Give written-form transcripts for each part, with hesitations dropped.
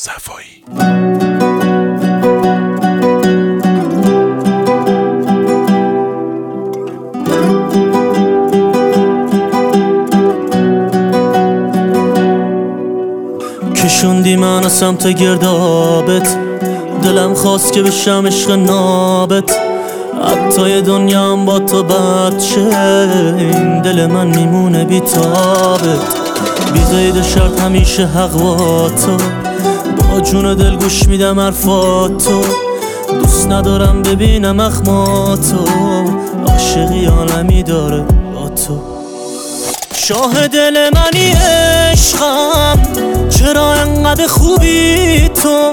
صفایی. کشوندی منو سمت گردابت، دلم خواست که بشم عشق نابت. حتی یه دنیام با تو بد شه، این دل من میمونه بی تابت. بی قید شرط همیشه حق با تو، با جون دل گوش میدم حرفاتو. دوست ندارم ببینم اخماتو، عاشقی عالمی داره با تو. شاه دل منی عشقم، چرا انقدر خوبی تو؟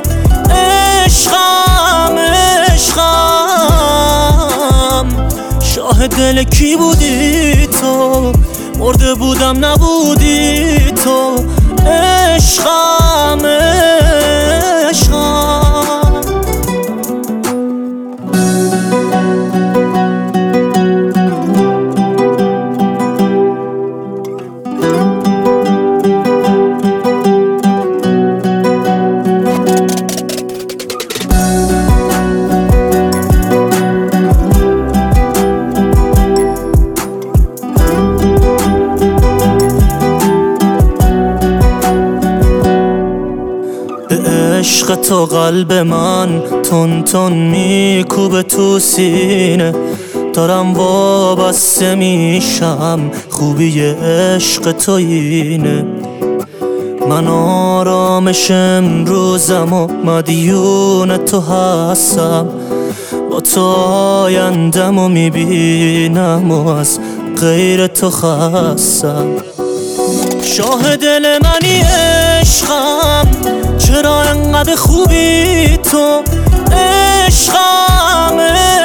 عشقم عشقم، شاه دل کی بودی تو؟ مرده بودم نبودی تو. عشقم عشقم. عشق تو قلب من تون تون میکوبه تو سینه، دارم وابسته میشم، خوبی عشق تو اینه. من آرامش امروزم و مدیون تو هستم، با تو آیندم و میبینم و از غیر تو خستم. شاه دل منی عشقم، چرا انقدر خوبی تو؟ عشقم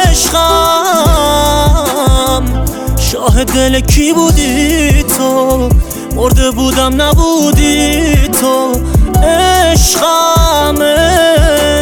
عشقم، شاه دل کی بودی تو؟ مرده بودم نبودی تو. عشقم